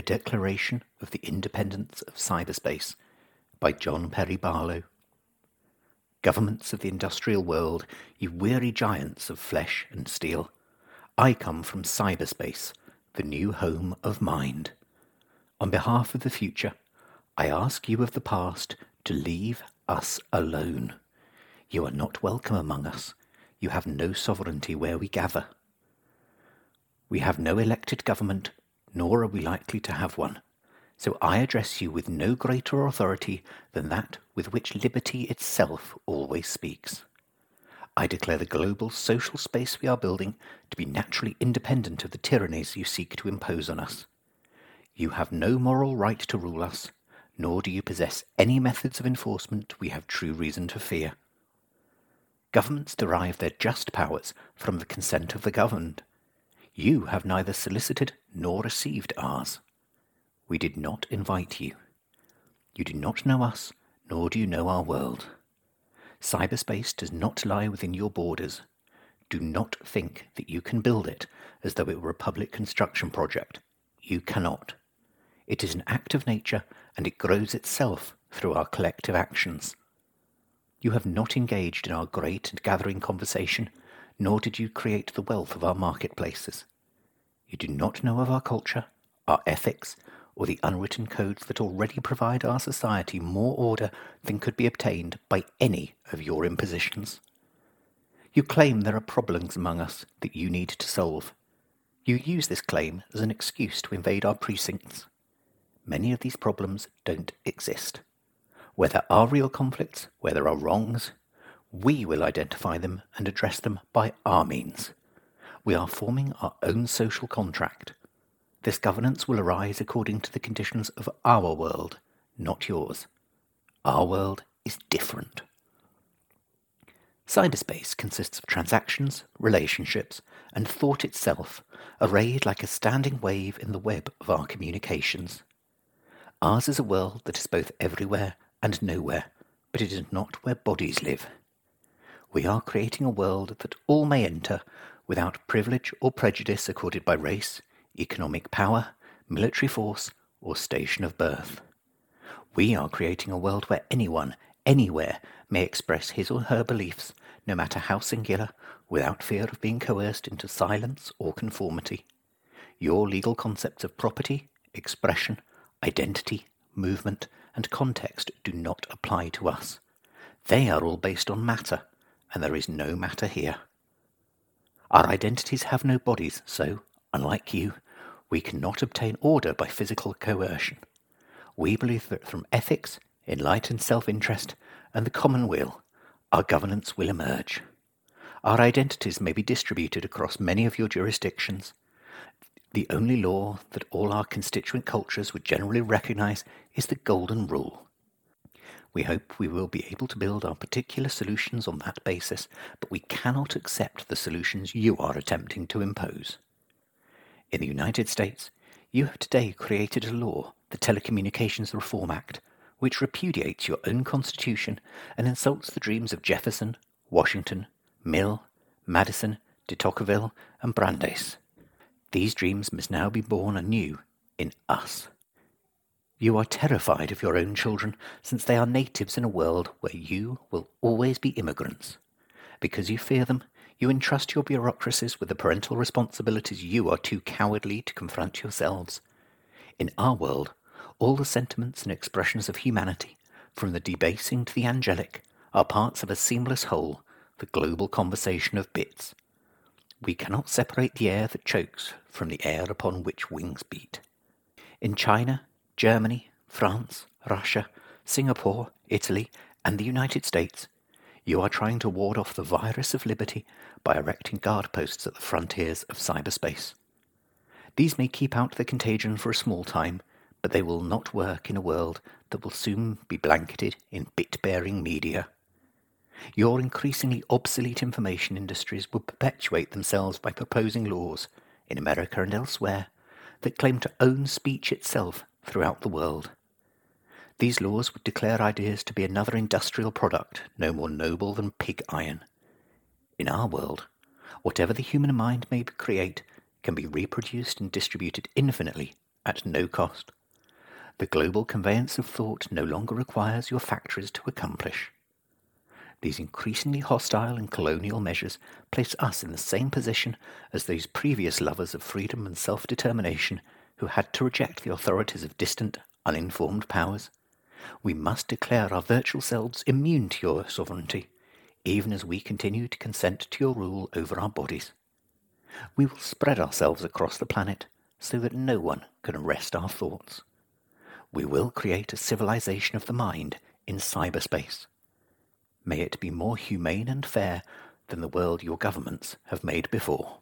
A Declaration of the Independence of Cyberspace by John Perry Barlow. Governments of the industrial world, you weary giants of flesh and steel, I come from cyberspace, the new home of mind. On behalf of the future, I ask you of the past to leave us alone. You are not welcome among us. You have no sovereignty where we gather. We have no elected government, nor are we likely to have one. So I address you with no greater authority than that with which liberty itself always speaks. I declare the global social space we are building to be naturally independent of the tyrannies you seek to impose on us. You have no moral right to rule us, nor do you possess any methods of enforcement we have true reason to fear. Governments derive their just powers from the consent of the governed. You have neither solicited nor received ours. We did not invite you. You do not know us, nor do you know our world. Cyberspace does not lie within your borders. Do not think that you can build it as though it were a public construction project. You cannot. It is an act of nature, and it grows itself through our collective actions. You have not engaged in our great and gathering conversation, nor did you create the wealth of our marketplaces. You do not know of our culture, our ethics, or the unwritten codes that already provide our society more order than could be obtained by any of your impositions. You claim there are problems among us that you need to solve. You use this claim as an excuse to invade our precincts. Many of these problems don't exist. Where there are real conflicts, where there are wrongs, we will identify them and address them by our means. We are forming our own social contract. This governance will arise according to the conditions of our world, not yours. Our world is different. Cyberspace consists of transactions, relationships, and thought itself, arrayed like a standing wave in the web of our communications. Ours is a world that is both everywhere and nowhere, but it is not where bodies live. We are creating a world that all may enter without privilege or prejudice accorded by race, economic power, military force, or station of birth. We are creating a world where anyone, anywhere, may express his or her beliefs, no matter how singular, without fear of being coerced into silence or conformity. Your legal concepts of property, expression, identity, movement, and context do not apply to us. They are all based on matter, and there is no matter here. Our identities have no bodies, so, unlike you, we cannot obtain order by physical coercion. We believe that from ethics, enlightened self-interest, and the common will, our governance will emerge. Our identities may be distributed across many of your jurisdictions. The only law that all our constituent cultures would generally recognize is the Golden Rule. We hope we will be able to build our particular solutions on that basis, but we cannot accept the solutions you are attempting to impose. In the United States, you have today created a law, the Telecommunications Reform Act, which repudiates your own constitution and insults the dreams of Jefferson, Washington, Mill, Madison, de Tocqueville, and Brandeis. These dreams must now be born anew in us. You are terrified of your own children, since they are natives in a world where you will always be immigrants. Because you fear them, you entrust your bureaucracies with the parental responsibilities you are too cowardly to confront yourselves. In our world, all the sentiments and expressions of humanity, from the debasing to the angelic, are parts of a seamless whole, the global conversation of bits. We cannot separate the air that chokes from the air upon which wings beat. In China, Germany, France, Russia, Singapore, Italy, and the United States, you are trying to ward off the virus of liberty by erecting guard posts at the frontiers of cyberspace. These may keep out the contagion for a small time, but they will not work in a world that will soon be blanketed in bit-bearing media. Your increasingly obsolete information industries will perpetuate themselves by proposing laws, in America and elsewhere, that claim to own speech itself throughout the world. These laws would declare ideas to be another industrial product, no more noble than pig iron. In our world, whatever the human mind may create can be reproduced and distributed infinitely at no cost. The global conveyance of thought no longer requires your factories to accomplish. These increasingly hostile and colonial measures place us in the same position as those previous lovers of freedom and self-determination who had to reject the authorities of distant, uninformed powers. We must declare our virtual selves immune to your sovereignty, even as we continue to consent to your rule over our bodies. We will spread ourselves across the planet so that no one can arrest our thoughts. We will create a civilization of the mind in cyberspace. May it be more humane and fair than the world your governments have made before.